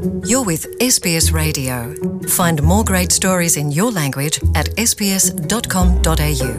You're with SBS Radio. Find more great stories in your language at sbs.com.au.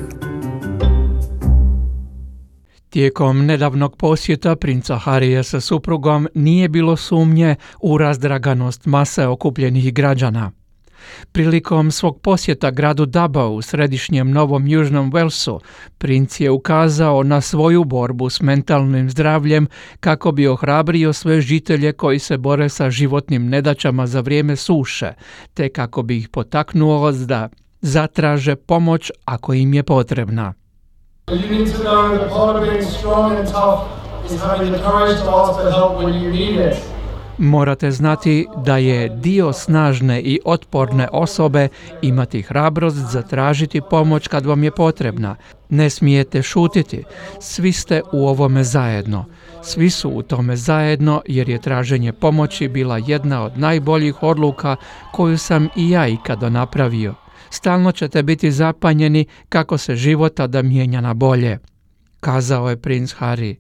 Tijekom nedavnog posjeta princa Harryja sa suprugom nije bilo sumnje u razdraganost mase okupljenih građana. Prilikom svog posjeta gradu Dubbo u središnjem Novom Južnom Walesu, princ je ukazao na svoju borbu s mentalnim zdravljem kako bi ohrabrio sve žitelje koji se bore sa životnim nedaćama za vrijeme suše, te kako bi ih potaknuo da zatraže pomoć ako im je potrebna. You need to know that part of being strong and tough is having the courage to ask for help when you need it. Morate znati da je dio snažne i otporne osobe imati hrabrost zatražiti pomoć kad vam je potrebna. Ne smijete šutiti. Svi ste u ovome zajedno. Svi su u tome zajedno jer je traženje pomoći bila jedna od najboljih odluka koju sam i ja ikada napravio. Stalno ćete biti zapanjeni kako se život tada mijenja na bolje, kazao je princ Harry.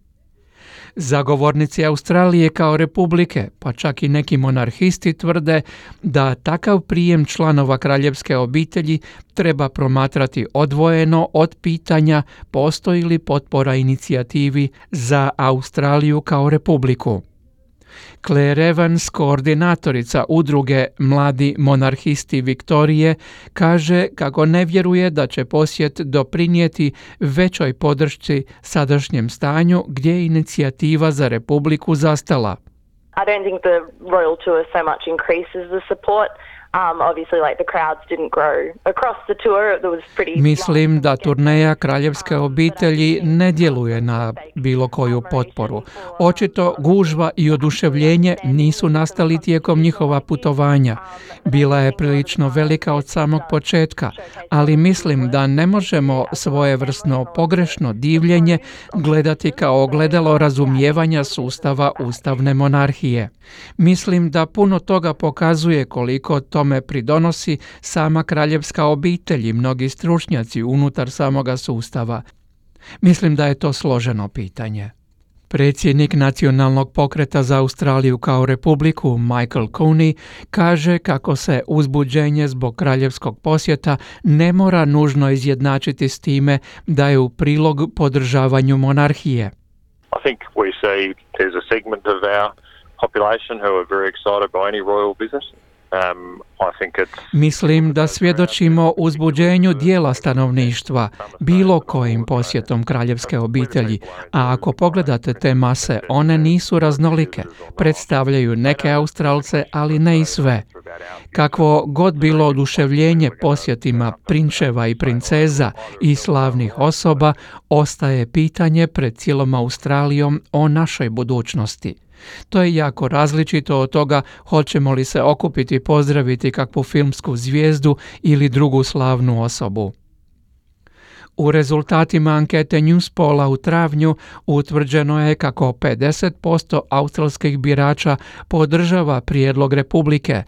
Zagovornici Australije kao republike, pa čak i neki monarhisti tvrde da takav prijem članova kraljevske obitelji treba promatrati odvojeno od pitanja postoji li potpora inicijativi za Australiju kao republiku. Claire Evans, koordinatorica udruge Mladi monarhisti Viktorije, kaže kako ne vjeruje da će posjet doprinijeti većoj podršci sadašnjem stanju gdje je inicijativa za republiku zastala. I don't think the royal tour so much increases the support. Obviously, like the crowds didn't grow across the tour. There was pretty. Mislim da turneja kraljevske obitelji ne djeluje na bilo koju potporu. Očito gužva i oduševljenje nisu nastali tijekom njihova putovanja. Bila je prilično velika od samog početka, ali mislim da ne možemo svojevrsno pogrešno divljenje gledati kao ogledalo razumijevanja sustava ustavne monarhije. Mislim da puno toga pokazuje koliko tome pridonosi sama kraljevska obitelj i mnogi stručnjaci unutar samoga sustava. Mislim da je to složeno pitanje. Predsjednik Nacionalnog pokreta za Australiju kao republiku, Michael Cooney, kaže kako se uzbuđenje zbog kraljevskog posjeta ne mora nužno izjednačiti s time da je u prilog podržavanju monarhije. I think we see there's a segment of our population who are very excited by any royal business. Mislim da svjedočimo uzbuđenju dijela stanovništva bilo kojim posjetom kraljevske obitelji, a ako pogledate te mase, one nisu raznolike, predstavljaju neke Australce, ali ne i sve. Kakvo god bilo oduševljenje posjetima prinčeva i princeza i slavnih osoba, ostaje pitanje pred cijelom Australijom o našoj budućnosti. To je jako različito od toga hoćemo li se okupiti i pozdraviti kakvu filmsku zvijezdu ili drugu slavnu osobu. U rezultatima ankete Newspolla u travnju utvrđeno je kako 50% australskih birača podržava prijedlog republike.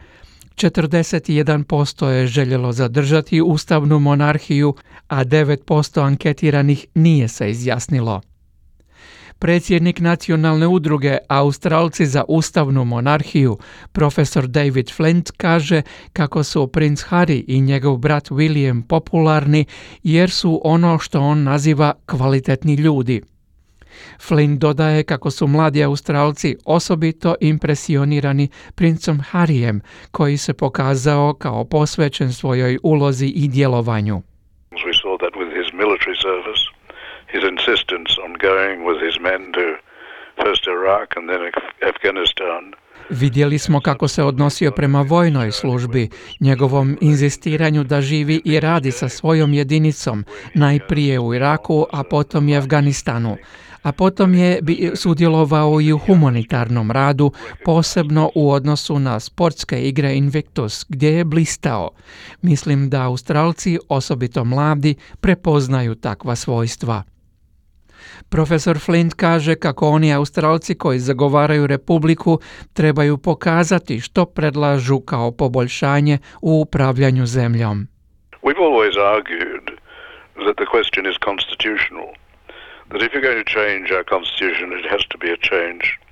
41% je željelo zadržati ustavnu monarhiju, a 9% anketiranih nije se izjasnilo. Predsjednik nacionalne udruge Australci za ustavnu monarhiju, profesor David Flint, kaže kako su princ Harry i njegov brat William popularni jer su ono što on naziva kvalitetni ljudi. Flint dodaje kako su mladi Australci osobito impresionirani princom Harryjem, koji se pokazao kao posvećen svojoj ulozi i djelovanju. We saw that with his military service. His insistence on going with his men to first Iraq and then Afghanistan. Vidjeli smo kako se odnosio prema vojnoj službi, njegovom inzistiranju da živi i radi sa svojom jedinicom, najprije u Iraku, a potom i Afganistanu. A potom je sudjelovao i u humanitarnom radu, posebno u odnosu na sportske igre Invictus, gdje je blistao. Mislim da Australci, osobito mladi, prepoznaju takva svojstva. Profesor Flint kaže kako oni Australci koji zagovaraju republiku trebaju pokazati što predlažu kao poboljšanje u upravljanju zemljom. We've always argued that the question is constitutional. That if you're going to change our constitution, it has to be a change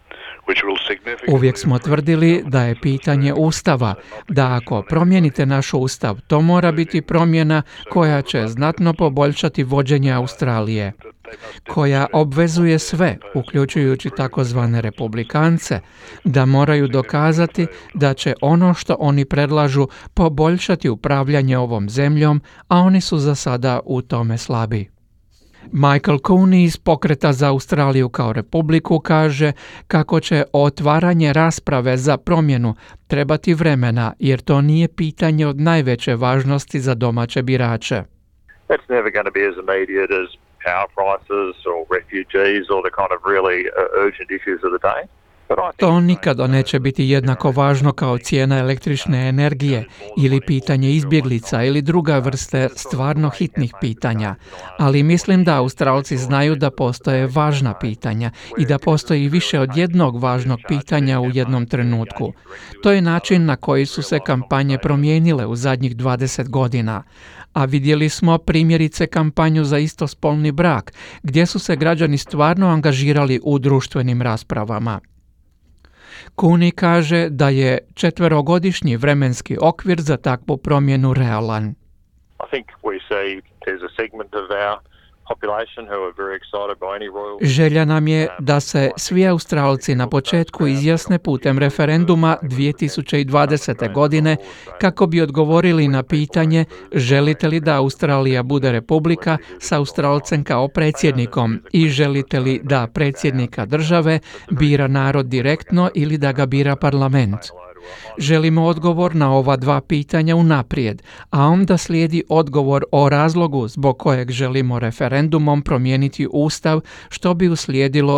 Uvijek smo tvrdili da je pitanje Ustava, da ako promijenite naš Ustav, to mora biti promjena koja će znatno poboljšati vođenje Australije, koja obvezuje sve, uključujući takozvane republikance, da moraju dokazati da će ono što oni predlažu poboljšati upravljanje ovom zemljom, a oni su za sada u tome slabi. Michael Cooney iz Pokreta za Australiju kao republiku kaže kako će otvaranje rasprave za promjenu trebati vremena, jer to nije pitanje od najveće važnosti za domaće birače. That's never going to be as immediate as power prices or refugees or the kind of really urgent issues of the day. To nikada neće biti jednako važno kao cijena električne energije ili pitanje izbjeglica ili druga vrste stvarno hitnih pitanja. Ali mislim da Australci znaju da postoje važna pitanja i da postoji više od jednog važnog pitanja u jednom trenutku. To je način na koji su se kampanje promijenile u zadnjih 20 godina. A vidjeli smo primjerice kampanju za istospolni brak, gdje su se građani stvarno angažirali u društvenim raspravama. Cooney kaže da je 4-godišnji vremenski okvir za takvu promjenu realan. I think we see there's a segment of our population who are very excited by any royal... Želja nam je da se svi Australci na početku izjasne putem referenduma 2020. godine kako bi odgovorili na pitanje želite li da Australija bude republika s Australcem kao predsjednikom i želite li da predsjednika države bira narod direktno ili da ga bira parlament. Želimo odgovor na ova dva pitanja unaprijed, a onda slijedi odgovor o razlogu zbog kojeg želimo referendumom promijeniti Ustav, što bi uslijedilo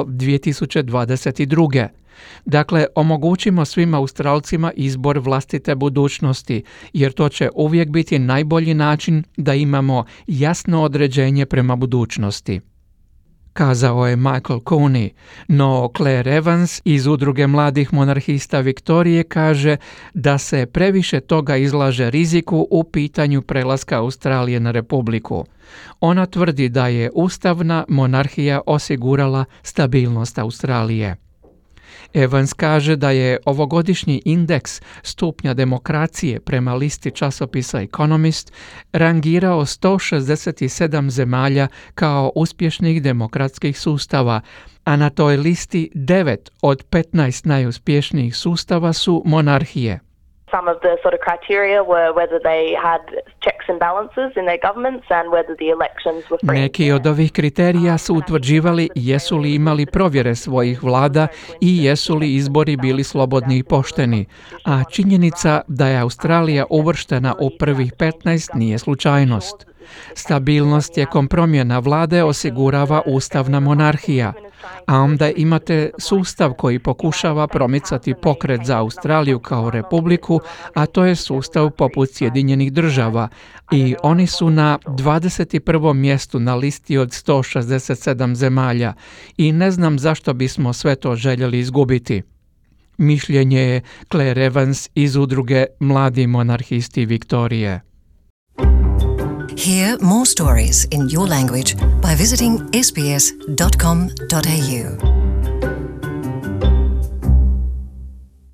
2022. Dakle, omogućimo svim Australcima izbor vlastite budućnosti, jer to će uvijek biti najbolji način da imamo jasno određenje prema budućnosti, kazao je Michael Cooney, no Claire Evans iz Udruge mladih monarhista Viktorije kaže da se previše toga izlaže riziku u pitanju prelaska Australije na republiku. Ona tvrdi da je ustavna monarhija osigurala stabilnost Australije. Evans kaže da je ovogodišnji indeks stupnja demokracije prema listi časopisa Economist rangirao 167 zemalja kao uspješnih demokratskih sustava, a na toj listi 9 od 15 najuspješnijih sustava su monarhije. Some of the sort of criteria were whether they had checks and balances in their governments and whether the elections were free. Neki od ovih kriterija su utvrđivali jesu li imali provjere svojih vlada i jesu li izbori bili slobodni i pošteni, a činjenica da je Australija uvrštena u prvih 15 nije slučajnost. Stabilnost tijekom promjena vlade osigurava ustavna monarhija, a onda imate sustav koji pokušava promicati pokret za Australiju kao republiku, a to je sustav poput Sjedinjenih država i oni su na 21. mjestu na listi od 167 zemalja i ne znam zašto bismo sve to željeli izgubiti. Mišljenje je Claire Evans iz Udruge Mladi monarhisti Viktorije. Hear more stories in your language by visiting sbs.com.au.